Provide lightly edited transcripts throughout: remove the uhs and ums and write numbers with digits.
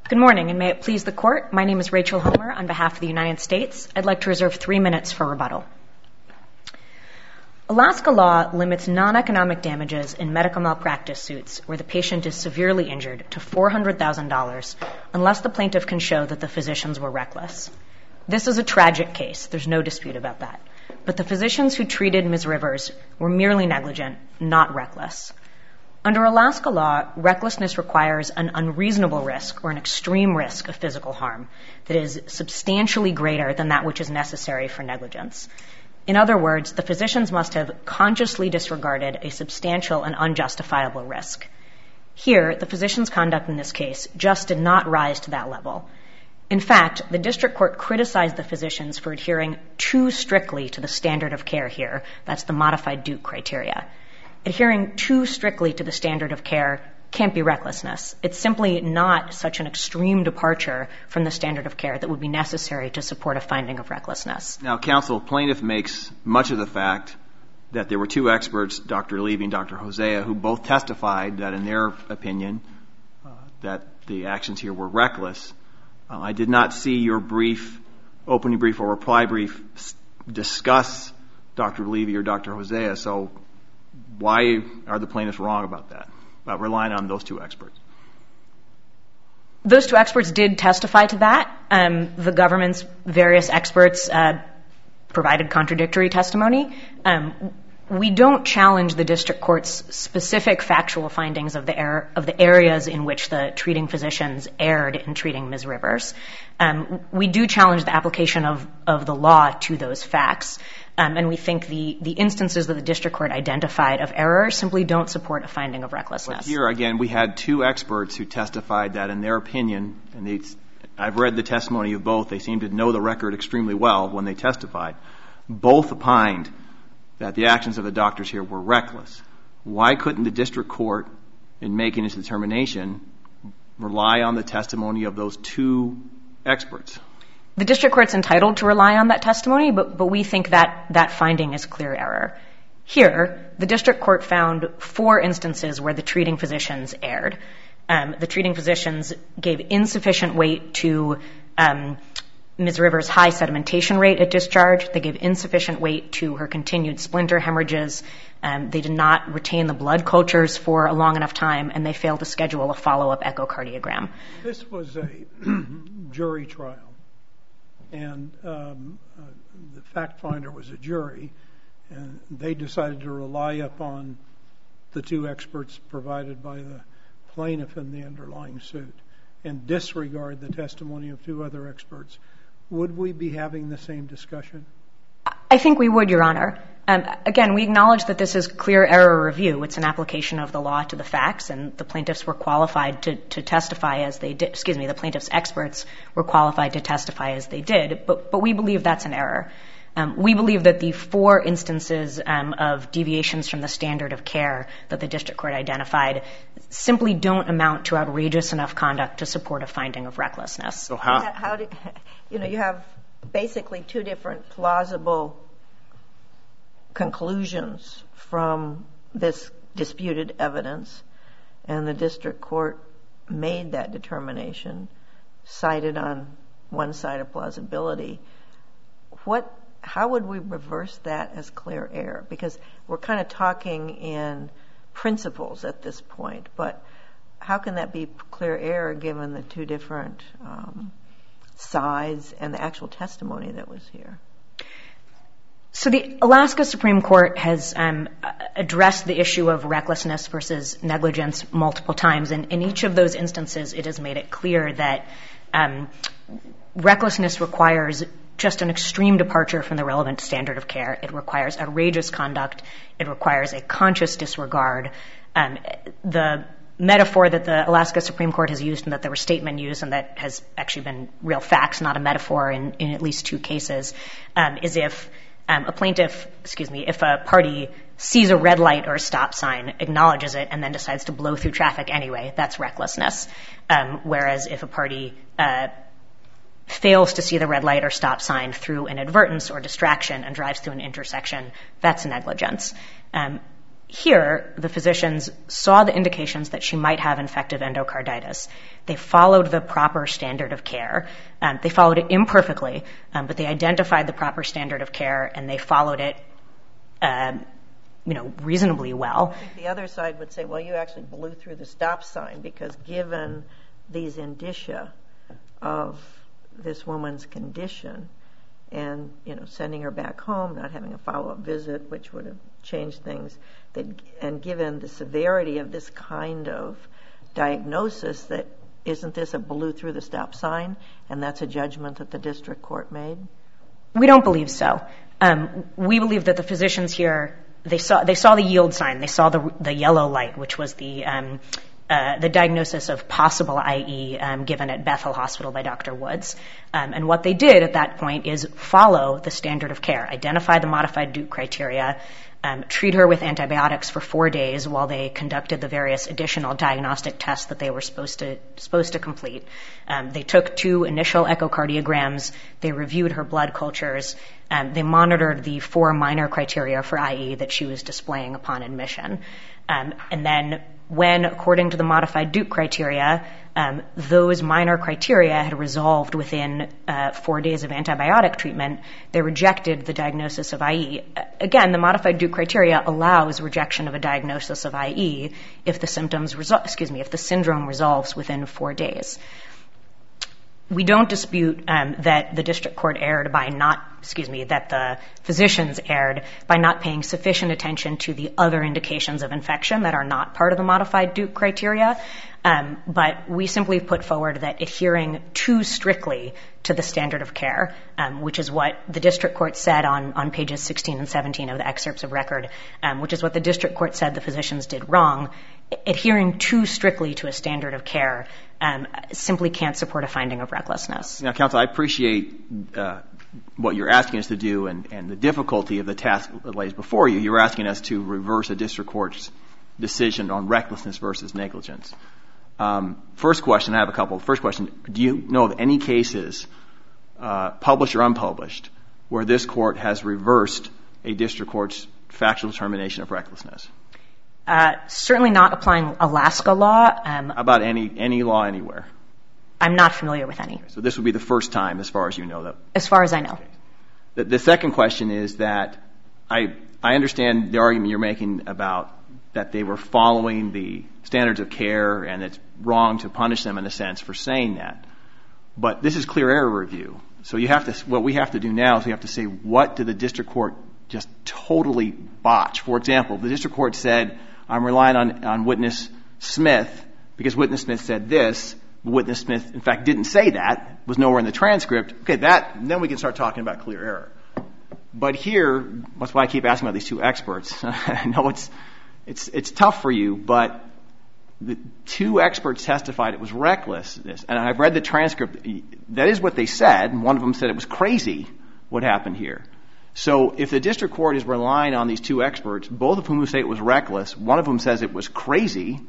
Good morning, and may it please the Court. My name is Rachel Homer on behalf of the United States. I'd like to reserve 3 minutes for rebuttal. Alaska law limits non-economic damages in medical malpractice suits where the patient is severely injured to $400,000 unless the plaintiff can show that the physicians were reckless. This is a tragic case. There's no dispute about that. But the physicians who treated Ms. Rivers were merely negligent, not reckless. Under Alaska law, recklessness requires an unreasonable risk or an extreme risk of physical harm that is substantially greater than that which is necessary for negligence. In other words, the physicians must have consciously disregarded a substantial and unjustifiable risk. Here, the physicians' conduct in this case just did not rise to that level. In fact, the district court criticized the physicians for adhering too strictly to the standard of care here. That's the modified Duke criteria. Adhering too strictly to the standard of care can't be recklessness. It's simply not such an extreme departure from the standard of care that would be necessary to support a finding of recklessness. Now, counsel, plaintiff makes much of the fact that there were two experts, Dr. Levy and Dr. Hosea, who both testified that in their opinion that the actions here were reckless. I did not see your opening brief or reply brief discuss Dr. Levy or Dr. Hosea, so why are the plaintiffs wrong about that, about relying on those two experts? Those two experts did testify to that. The government's various experts provided contradictory testimony. We don't challenge the district court's specific factual findings of the areas in which the treating physicians erred in treating Ms. Rivers. We do challenge the application of the law to those facts. And we think the instances that the district court identified of error simply don't support a finding of recklessness. But here, again, we had two experts who testified that in their opinion, and I've read the testimony of both, they seem to know the record extremely well when they testified, both opined that the actions of the doctors here were reckless. Why couldn't the district court, in making its determination, rely on the testimony of those two experts? The district court's entitled to rely on that testimony, but we think that finding is clear error. Here, the district court found 4 instances where the treating physicians erred. The treating physicians gave insufficient weight to Ms. Rivers' high sedimentation rate at discharge. They gave insufficient weight to her continued splinter hemorrhages. They did not retain the blood cultures for a long enough time, and they failed to schedule a follow-up echocardiogram. This was a jury trial, and the fact finder was a jury, and they decided to rely upon the two experts provided by the plaintiff in the underlying suit and disregard the testimony of 2 other experts. Would we be having the same discussion? I think we would, Your Honor. Again, we acknowledge that this is clear error review. It's an application of the law to the facts, and the plaintiffs were qualified to testify as they did. The plaintiffs' experts were qualified to testify as they did, but we believe that's an error. We believe that the 4 instances of deviations from the standard of care that the district court identified simply don't amount to outrageous enough conduct to support a finding of recklessness. So you have basically 2 different plausible conclusions from this disputed evidence, and the district court made that determination, cited on one side of plausibility. How would we reverse that as clear error? Because we're kind of talking in principles at this point, but how can that be clear error given the 2 different sides and the actual testimony that was here? So the Alaska Supreme Court has addressed the issue of recklessness versus negligence multiple times, and in each of those instances it has made it clear that recklessness requires just an extreme departure from the relevant standard of care. It requires outrageous conduct. It requires a conscious disregard. The metaphor that the Alaska Supreme Court has used and that the restatement used, and that has actually been real facts, not a metaphor in at least 2 cases, is if if a party sees a red light or a stop sign, acknowledges it, and then decides to blow through traffic anyway, that's recklessness. Whereas if a party fails to see the red light or stop sign through inadvertence or distraction and drives through an intersection, that's negligence. Here, the physicians saw the indications that she might have infective endocarditis. They followed the proper standard of care. They followed it imperfectly, but they identified the proper standard of care, and they followed it, reasonably well. I think the other side would say, well, you actually blew through the stop sign, because given these indicia of this woman's condition and, sending her back home, not having a follow-up visit, which would have changed things, and given the severity of this kind of diagnosis, that isn't this a blew through the stop sign, and that's a judgment that the district court made? We don't believe so. We believe that the physicians here, they saw the yield sign, they saw the yellow light, which was the diagnosis of possible IE given at Bethel Hospital by Dr. Woods. And what they did at that point is follow the standard of care, identify the modified Duke criteria, treat her with antibiotics for 4 days while they conducted the various additional diagnostic tests that they were supposed to complete. They took 2 initial echocardiograms, they reviewed her blood cultures, they monitored the 4 minor criteria for IE that she was displaying upon admission. And then when, according to the modified Duke criteria, those minor criteria had resolved within 4 days of antibiotic treatment, they rejected the diagnosis of IE. Again, the modified Duke criteria allows rejection of a diagnosis of IE if the if the syndrome resolves within 4 days. We don't dispute that the district court erred by that the physicians erred by not paying sufficient attention to the other indications of infection that are not part of the modified Duke criteria. But we simply put forward that adhering too strictly to the standard of care, which is what the district court said on pages 16 and 17 of the excerpts of record, which is what the district court said the physicians did wrong. Adhering too strictly to a standard of care simply can't support a finding of recklessness. Now, counsel, I appreciate what you're asking us to do and the difficulty of the task that lays before you. You're asking us to reverse a district court's decision on recklessness versus negligence. First question, I have a couple. First question, do you know of any cases, published or unpublished, where this court has reversed a district court's factual determination of recklessness? Certainly not applying Alaska law. How about any law anywhere? I'm not familiar with any. So this would be the first time, as far as you know, though? As far as I know. The second question is that I understand the argument you're making about that they were following the standards of care and it's wrong to punish them in a sense for saying that. But this is clear error review. So what we have to do now is we have to say, what did the district court just totally botch? For example, the district court said, I'm relying on witness Smith because witness Smith said this. Witness Smith, in fact, didn't say that, was nowhere in the transcript. Okay, then we can start talking about clear error. But here, that's why I keep asking about these 2 experts. I know it's tough for you, but the 2 experts testified it was recklessness. And I've read the transcript. That is what they said. And one of them said it was crazy what happened here. So if the district court is relying on these 2 experts, both of whom say it was reckless, one of them says it was crazy,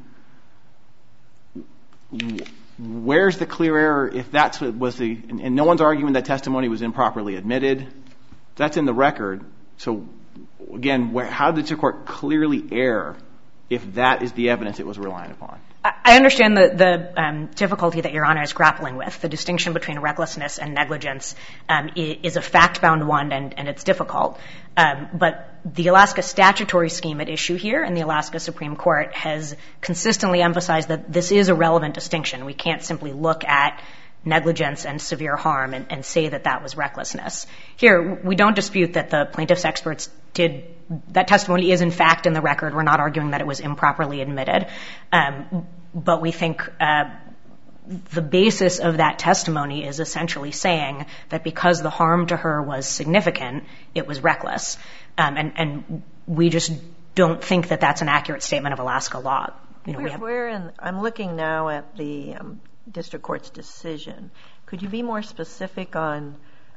where's the clear error if that's what was and no one's arguing that testimony was improperly admitted. That's in the record. So again, how did the district court clearly err if that is the evidence it was relying upon? I understand the difficulty that Your Honor is grappling with. The distinction between recklessness and negligence is a fact-bound one, and it's difficult. But the Alaska statutory scheme at issue here and the Alaska Supreme Court has consistently emphasized that this is a relevant distinction. We can't simply look at negligence and severe harm and say that that was recklessness. Here, we don't dispute that the plaintiff's experts that testimony is in fact in the record. We're not arguing that it was improperly admitted. But we think the basis of that testimony is essentially saying that because the harm to her was significant, it was reckless. And we just don't think that that's an accurate statement of Alaska law. I'm looking now at the district court's decision. Could you be more specific on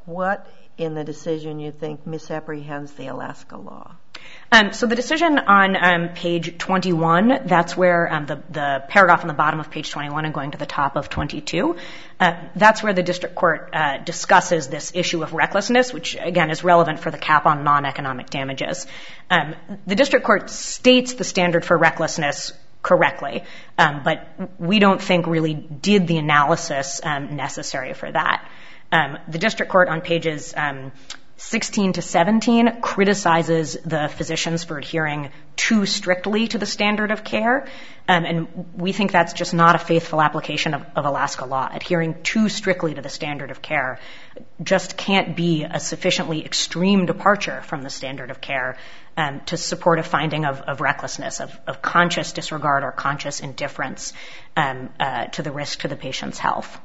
what in the decision you think misapprehends the Alaska law? So the decision on page 21, that's where the paragraph on the bottom of page 21 and going to the top of 22, that's where the district court discusses this issue of recklessness, which, again, is relevant for the cap on non-economic damages. The district court states the standard for recklessness correctly, but we don't think really did the analysis necessary for that. The district court on pages 16 to 17 criticizes the physicians for adhering too strictly to the standard of care, and we think that's just not a faithful application of Alaska law. Adhering too strictly to the standard of care just can't be a sufficiently extreme departure from the standard of care to support a finding of recklessness, of conscious disregard or conscious indifference to the risk to the patient's health.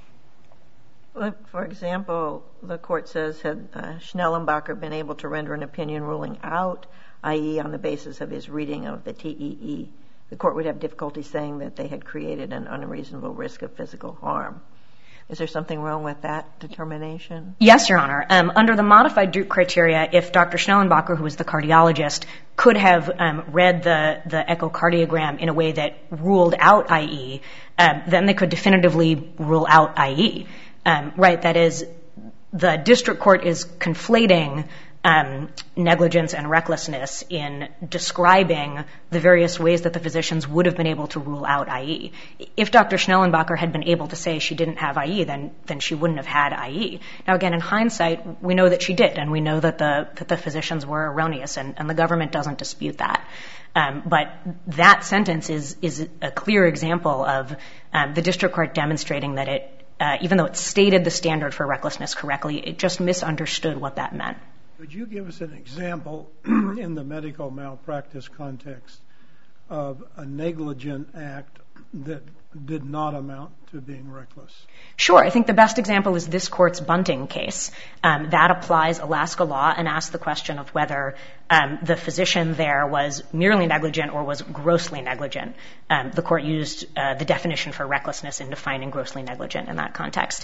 For example, the court says, had Schnellenbacher been able to render an opinion ruling out, i.e. on the basis of his reading of the TEE, the court would have difficulty saying that they had created an unreasonable risk of physical harm. Is there something wrong with that determination? Yes, Your Honor. Under the modified Duke criteria, if Dr. Schnellenbacher, who was the cardiologist, could have read the echocardiogram in a way that ruled out IE, then they could definitively rule out IE. Right, that is, the district court is conflating negligence and recklessness in describing the various ways that the physicians would have been able to rule out IE. If Dr. Schnellenbacher had been able to say she didn't have IE, then she wouldn't have had IE. Now, again, in hindsight, we know that she did, and we know that the physicians were erroneous, and the government doesn't dispute that. But that sentence is a clear example of the district court demonstrating that it, even though it stated the standard for recklessness correctly, it just misunderstood what that meant. Could you give us an example in the medical malpractice context of a negligent act that did not amount to being reckless? Sure. I think the best example is this court's Bunting case. That applies Alaska law and asks the question of whether the physician there was merely negligent or was grossly negligent. The court used the definition for recklessness in defining grossly negligent in that context.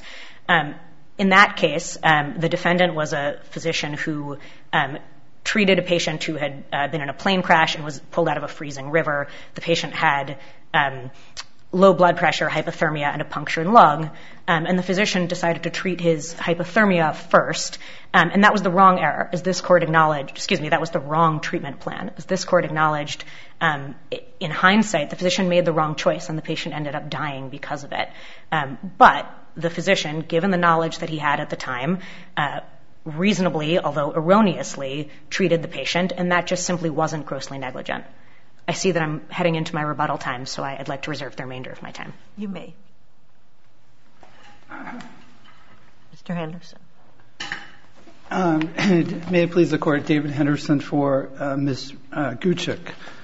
In that case, the defendant was a physician who treated a patient who had been in a plane crash and was pulled out of a freezing river. The patient had low blood pressure, hypothermia, and a punctured lung, and the physician decided to treat his hypothermia first, and that was the wrong error, as this court acknowledged. That was the wrong treatment plan. As this court acknowledged, in hindsight, the physician made the wrong choice, and the patient ended up dying because of it. But the physician, given the knowledge that he had at the time, reasonably, although erroneously, treated the patient, and that just simply wasn't grossly negligent. I see that I'm heading into my rebuttal time, so I'd like to reserve the remainder of my time. You may. Mr. Henderson. May it please the Court, David Henderson for Ms. Guchik.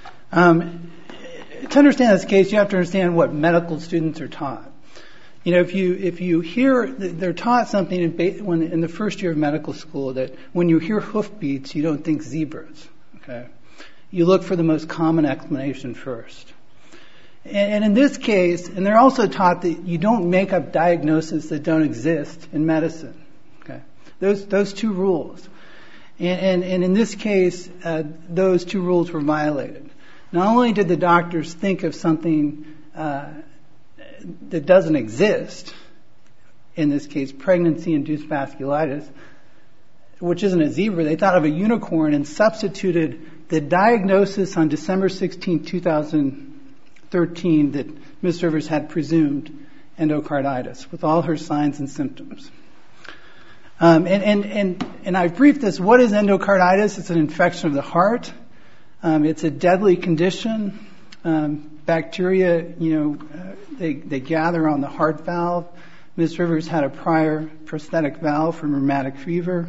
To understand this case, you have to understand what medical students are taught. You know, if you hear, they're taught something in the first year of medical school that when you hear hoofbeats, you don't think zebras, okay? You look for the most common explanation first. And in this case, and they're also taught that you don't make up diagnoses that don't exist in medicine, okay? Those two rules. And in this case, those two rules were violated. Not only did the doctors think of something that doesn't exist, in this case, pregnancy-induced vasculitis, which isn't a zebra, they thought of a unicorn and substituted the diagnosis on December 16, 2013 that Ms. Rivers had presumed endocarditis with all her signs and symptoms. And I've briefed this. What is endocarditis? It's an infection of the heart. It's a deadly condition. Bacteria, they gather on the heart valve. Ms. Rivers had a prior prosthetic valve from rheumatic fever.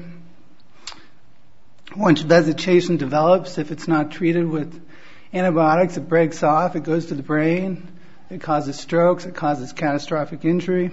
Once vegetation develops, if it's not treated with antibiotics, it breaks off, it goes to the brain, it causes strokes, it causes catastrophic injury.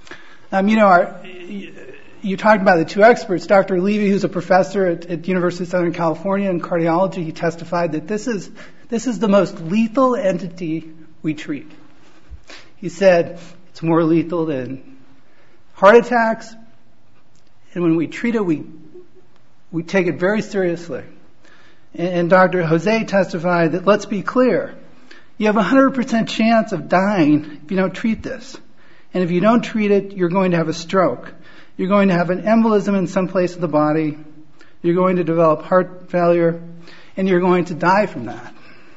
You talked about the two experts. Dr. Levy, who's a professor at the University of Southern California in cardiology, he testified that this is the most lethal entity we treat. He said it's more lethal than heart attacks, And when we treat it, we take it very seriously. And Dr. Jose testified that, let's be clear, you have a 100% chance of dying if you don't treat this. And if you don't treat it, you're going to have a stroke. You're going to have an embolism in some place of the body. You're going to develop heart failure. And you're going to die from that.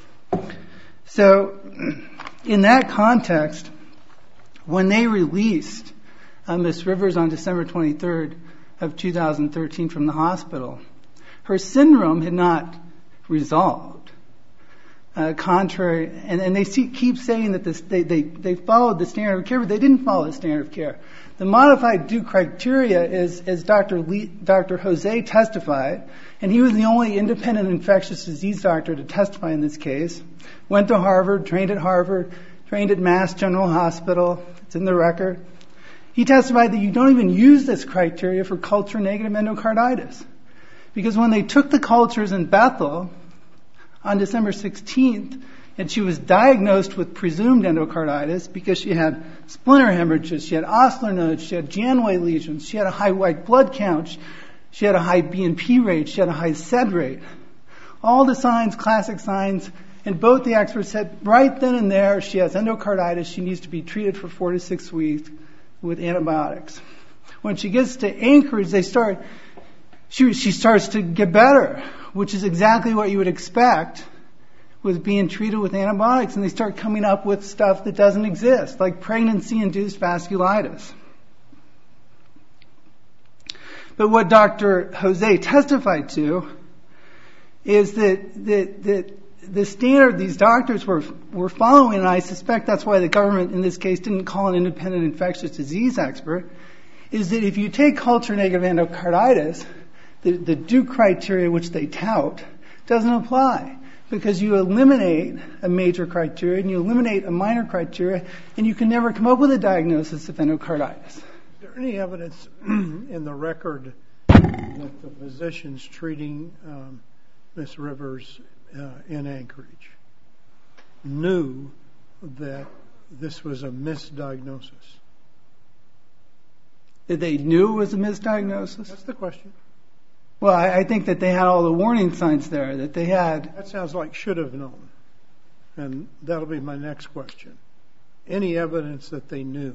So in that context, when they released Ms. Rivers on December 23rd of 2013 from the hospital, her syndrome had not resolved. Contrary, and they keep saying that they followed the standard of care, but they didn't follow the standard of care. The modified Duke criteria is, as Dr. Jose testified, and he was the only independent infectious disease doctor to testify in this case, went to Harvard, trained at Mass General Hospital, it's in the record. He testified that you don't even use this criteria for culture-negative endocarditis. Because when they took the cultures in Bethel on December 16th, and she was diagnosed with presumed endocarditis because she had splinter hemorrhages, she had ostler nodes, she had Janway lesions, she had a high white blood count, she had a high BNP rate, she had a high SED rate. All the signs, classic signs, and both the experts said right then and there she has endocarditis, she needs to be treated for 4 to 6 weeks with antibiotics. When she gets to Anchorage, she starts to get better, which is exactly what you would expect with being treated with antibiotics, and they start coming up with stuff that doesn't exist, like pregnancy-induced vasculitis. But what Dr. Jose testified to is that the standard these doctors were following, and I suspect that's why the government in this case didn't call an independent infectious disease expert, is that if you take culture-negative endocarditis, the Duke criteria which they tout doesn't apply, because you eliminate a major criteria and you eliminate a minor criteria, and you can never come up with a diagnosis of endocarditis. Is there any evidence in the record that the physicians treating Ms. Rivers in Anchorage knew that this was a misdiagnosis? That they knew it was a misdiagnosis? That's the question. Well, I think that they had all the warning signs there, that they had... That sounds like should have known. And that'll be my next question. Any evidence that they knew?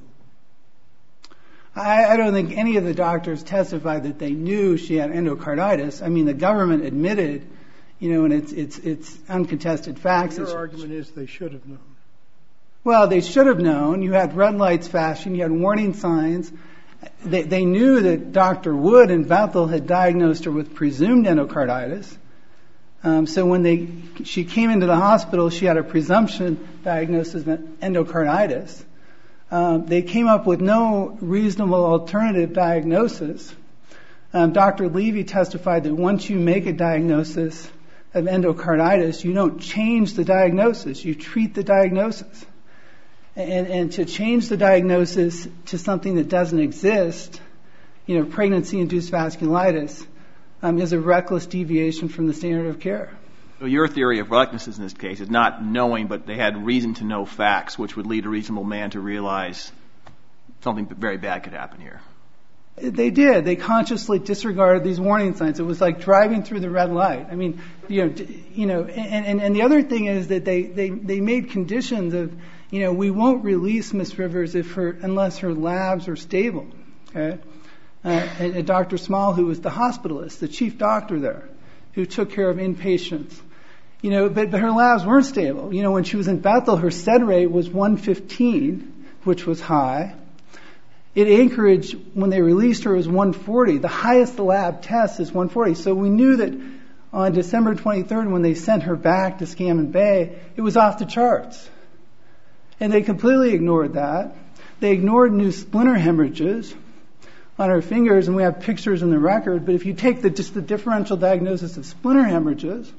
I don't think any of the doctors testified that they knew she had endocarditis. I mean, the government admitted, and it's uncontested facts. Your argument is they should have known. Well, they should have known. You had red lights flashing. You had warning signs. They knew that Dr. Wood in Bethel had diagnosed her with presumed endocarditis. So when she came into the hospital, she had a presumption diagnosis of endocarditis. They came up with no reasonable alternative diagnosis. Dr. Levy testified that once you make a diagnosis of endocarditis, you don't change the diagnosis, you treat the diagnosis. And to change the diagnosis to something that doesn't exist, pregnancy-induced vasculitis, is a reckless deviation from the standard of care. So your theory of recklessness in this case is not knowing, but they had reason to know facts, which would lead a reasonable man to realize something very bad could happen here. They did. They consciously disregarded these warning signs. It was like driving through the red light. I mean, and the other thing is that they made conditions of, we won't release Ms. Rivers unless her labs are stable. Okay? And Dr. Small, who was the hospitalist, the chief doctor there, who took care of inpatients, but her labs weren't stable. When she was in Bethel, her SED rate was 115, which was high. At Anchorage, when they released her, it was 140. The highest lab test is 140. So we knew that on December 23rd, when they sent her back to Scammon Bay, it was off the charts. And they completely ignored that. They ignored new splinter hemorrhages on her fingers, and we have pictures in the record. But if you take just the differential diagnosis of splinter hemorrhages,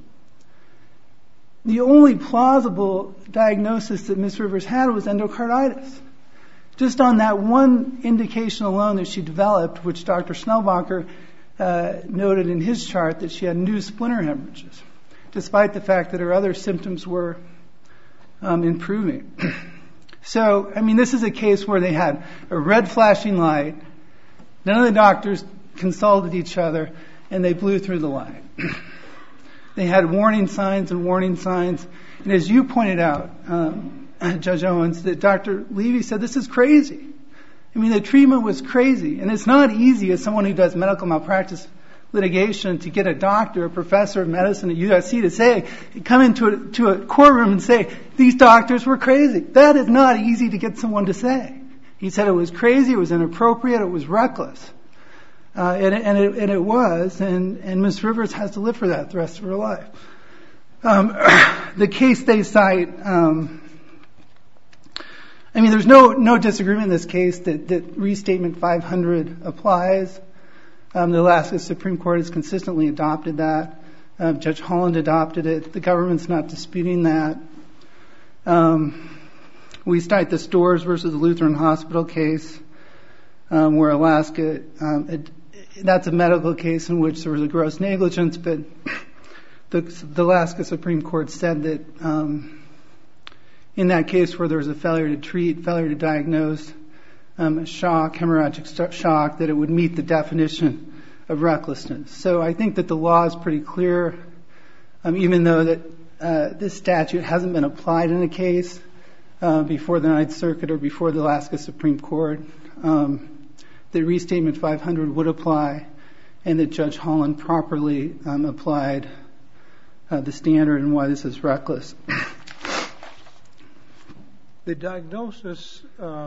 the only plausible diagnosis that Ms. Rivers had was endocarditis. Just on that one indication alone that she developed, which Dr. Schnellbacher noted in his chart, that she had new splinter hemorrhages, despite the fact that her other symptoms were improving. So, this is a case where they had a red flashing light. None of the doctors consulted each other, and they blew through the light. They had warning signs and warning signs. And as you pointed out, Judge Owens, that Dr. Levy said, this is crazy. I mean, the treatment was crazy. And it's not easy as someone who does medical malpractice litigation to get a doctor, a professor of medicine at USC to say, come into a courtroom and say, these doctors were crazy. That is not easy to get someone to say. He said it was crazy, it was inappropriate, it was reckless. And it was, and Ms. Rivers has to live for that the rest of her life. The case they cite, I mean, there's no disagreement in this case that Restatement 500 applies. The Alaska Supreme Court has consistently adopted that. Judge Holland adopted it. The government's not disputing that. We cite the Storrs versus Lutheran Hospital case, where Alaska, that's a medical case in which there was a gross negligence, but the Alaska Supreme Court said that in that case where there was a failure to treat, failure to diagnose, shock, hemorrhagic shock, that it would meet the definition of recklessness. So I think that the law is pretty clear, even though that this statute hasn't been applied in a case before the Ninth Circuit or before the Alaska Supreme Court, that Restatement 500 would apply, and that Judge Holland properly applied the standard and why this is reckless. The diagnosis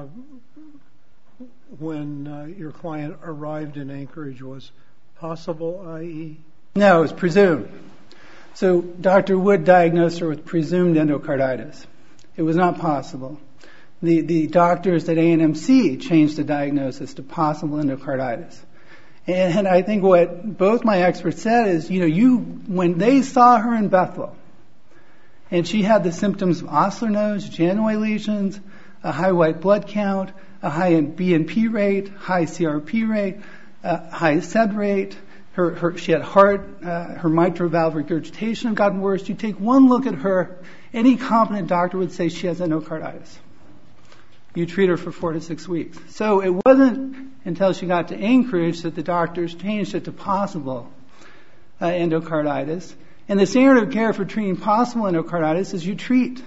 when your client arrived in Anchorage was possible, i.e.? No, it was presumed. So Dr. Wood diagnosed her with presumed endocarditis. It was not possible. The doctors at A&MC changed the diagnosis to possible endocarditis. And I think what both my experts said is, when they saw her in Bethel, and she had the symptoms of osseous nodes, Janoy lesions, a high white blood count, a high BNP rate, high CRP rate, high SED rate, she had her mitral valve regurgitation had gotten worse. You take one look at her, any competent doctor would say she has endocarditis. You treat her for 4 to 6 weeks. So it wasn't until she got to Anchorage that the doctors changed it to possible endocarditis. And the standard of care for treating possible endocarditis is you treat.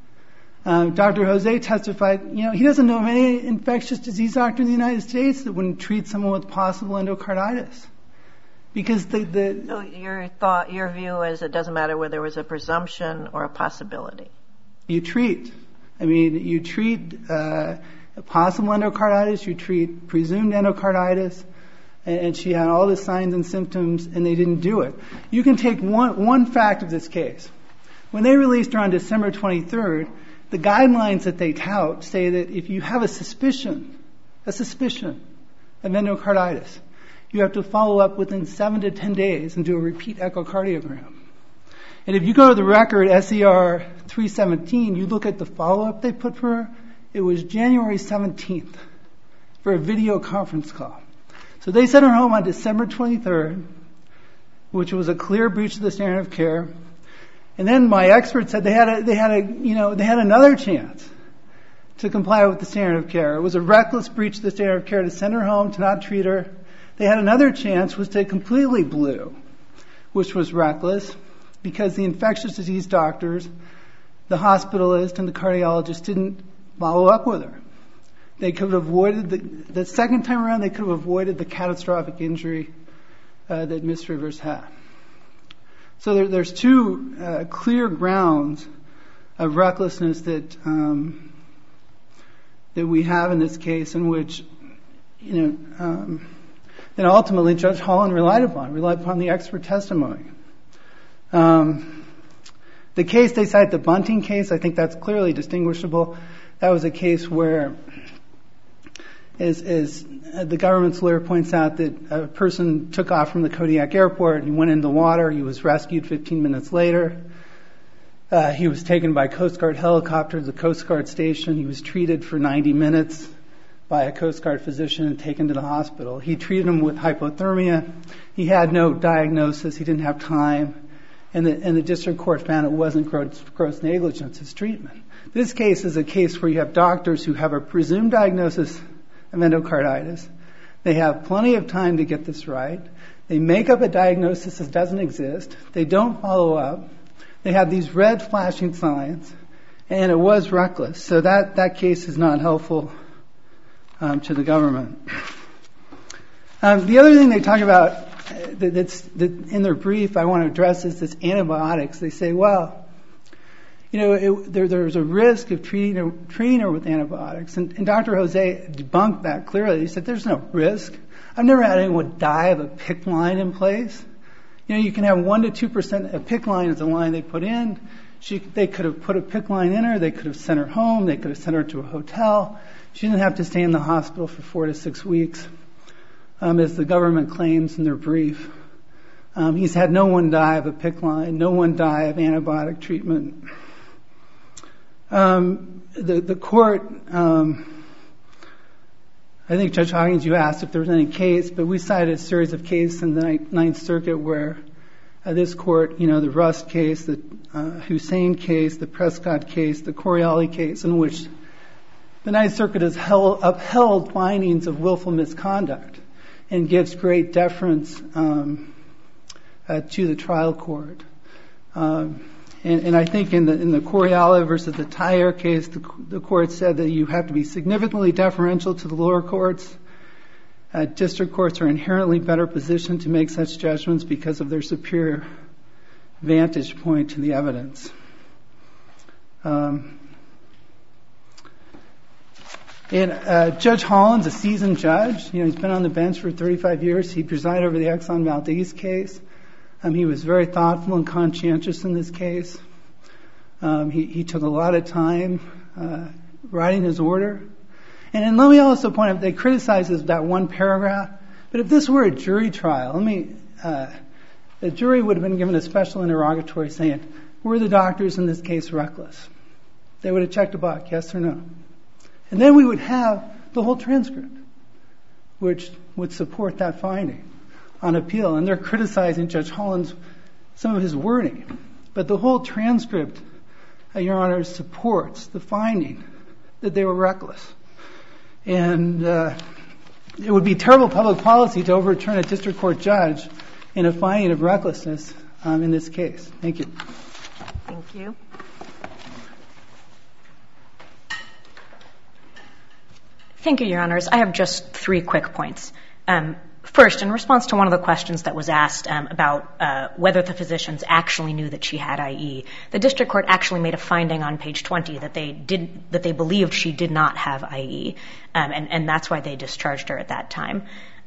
Dr. Jose testified, he doesn't know of any infectious disease doctor in the United States that wouldn't treat someone with possible endocarditis. Because So your view is it doesn't matter whether it was a presumption or a possibility. You treat. You treat possible endocarditis, you treat presumed endocarditis, and she had all the signs and symptoms, and they didn't do it. You can take one fact of this case. When they released her on December 23rd, the guidelines that they tout say that if you have a suspicion of endocarditis, you have to follow up within 7 to 10 days and do a repeat echocardiogram. And if you go to the record, SER 317, you look at the follow-up they put for her, it was January 17th for a video conference call. So they sent her home on December 23rd, which was a clear breach of the standard of care. And then my experts said they had another chance to comply with the standard of care. It was a reckless breach of the standard of care to send her home, to not treat her. They had another chance, was to completely blew, which was reckless, because the infectious disease doctors, the hospitalist, and the cardiologist didn't follow up with her. They could have avoided the second time around. They could have avoided the catastrophic injury that Ms. Rivers had. So there's two clear grounds of recklessness that we have in this case, in which then ultimately Judge Holland relied upon the expert testimony. The case they cite, the Bunting case, I think that's clearly distinguishable. That was a case where, as the government's lawyer points out, that a person took off from the Kodiak airport, he went in the water, he was rescued 15 minutes later. He was taken by Coast Guard helicopter to the Coast Guard station. He was treated for 90 minutes by a Coast Guard physician and taken to the hospital. He treated him with hypothermia. He had no diagnosis. He didn't have time. And the district court found it wasn't gross negligence, his treatment. This case is a case where you have doctors who have a presumed diagnosis of endocarditis. They have plenty of time to get this right. They make up a diagnosis that doesn't exist. They don't follow up. They have these red flashing signs, and it was reckless. So that case is not helpful to the government. The other thing they talk about that in their brief I want to address is this antibiotics. They say, well, there's a risk of treating her with antibiotics. And Dr. Jose debunked that clearly. He said, there's no risk. I've never had anyone die of a PICC line in place. You can have 1% to 2%. A PICC line is a line they put in. They could have put a PICC line in her. They could have sent her home. They could have sent her to a hotel. She didn't have to stay in the hospital for 4 to 6 weeks, as the government claims in their brief. He's had no one die of a PICC line, no one die of antibiotic treatment. The court, I think Judge Hawkins, you asked if there was any case, but we cited a series of cases in the Ninth Circuit where this court, the Rust case, the Hussein case, the Prescott case, the Correale case, in which the Ninth Circuit has upheld findings of willful misconduct and gives great deference to the trial court. And I think in the Correale versus the Tyre case, the court said that you have to be significantly deferential to the lower courts. District courts are inherently better positioned to make such judgments because of their superior vantage point to the evidence. And Judge Holland's a seasoned judge. He's been on the bench for 35 years. He presided over the Exxon Valdez case. He was very thoughtful and conscientious in this case. He took a lot of time writing his order. And let me also point out, they criticize that one paragraph, but if this were a jury trial, the jury would have been given a special interrogatory saying, were the doctors in this case reckless? They would have checked a box, yes or no. And then we would have the whole transcript, which would support that finding on appeal. And they're criticizing Judge Holland's, some of his wording. But the whole transcript, Your Honor, supports the finding that they were reckless. And it would be terrible public policy to overturn a district court judge in a finding of recklessness in this case. Thank you. Thank you. Thank you, Your Honors. I have just 3 quick points. First, in response to one of the questions that was asked about whether the physicians actually knew that she had IE, the district court actually made a finding on page 20 that they believed she did not have IE, and that's why they discharged her at that time.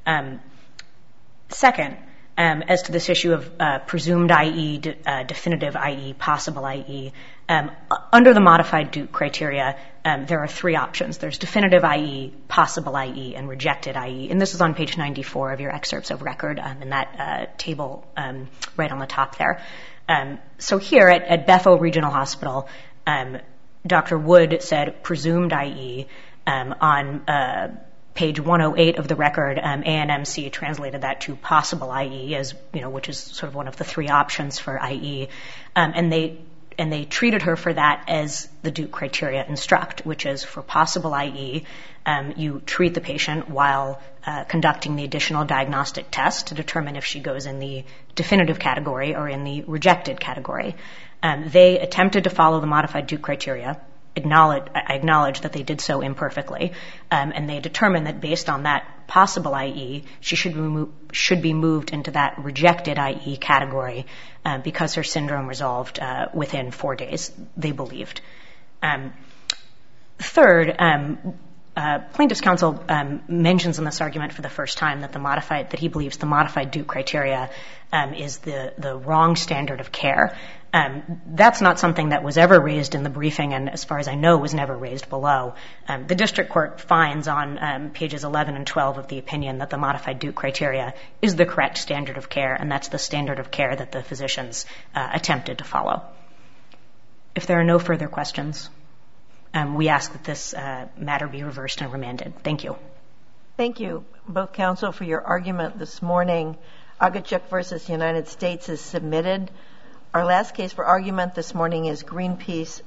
Second, as to this issue of presumed IE, definitive IE, possible IE, under the modified Duke criteria, there are 3 options. There's definitive IE, possible IE, and rejected IE. And this is on page 94 of your excerpts of record in that table right on the top there. So here at Bethel Regional Hospital, Dr. Wood said presumed IE. On page 108 of the record, ANMC translated that to possible IE, which is sort of one of the 3 options for IE. And they treated her for that as the Duke criteria instruct, which is for possible IE, you treat the patient while conducting the additional diagnostic test to determine if she goes in the definitive category or in the rejected category. They attempted to follow the modified Duke criteria. I acknowledge that they did so imperfectly, and they determined that based on that possible IE, she should be moved into that rejected IE category because her syndrome resolved within 4 days, they believed. Third, plaintiff's counsel mentions in this argument for the first time that he believes the modified Duke criteria is the wrong standard of care. That's not something that was ever raised in the briefing, and as far as I know, was never raised below. The district court finds on pages 11 and 12 of the opinion that the modified Duke criteria is the correct standard of care, and that's the standard of care that the physicians attempted to follow. If there are no further questions, we ask that this matter be reversed and remanded. Thank you. Thank you, both counsel, for your argument this morning. Agachuk versus United States is submitted. Our last case for argument this morning is Greenpeace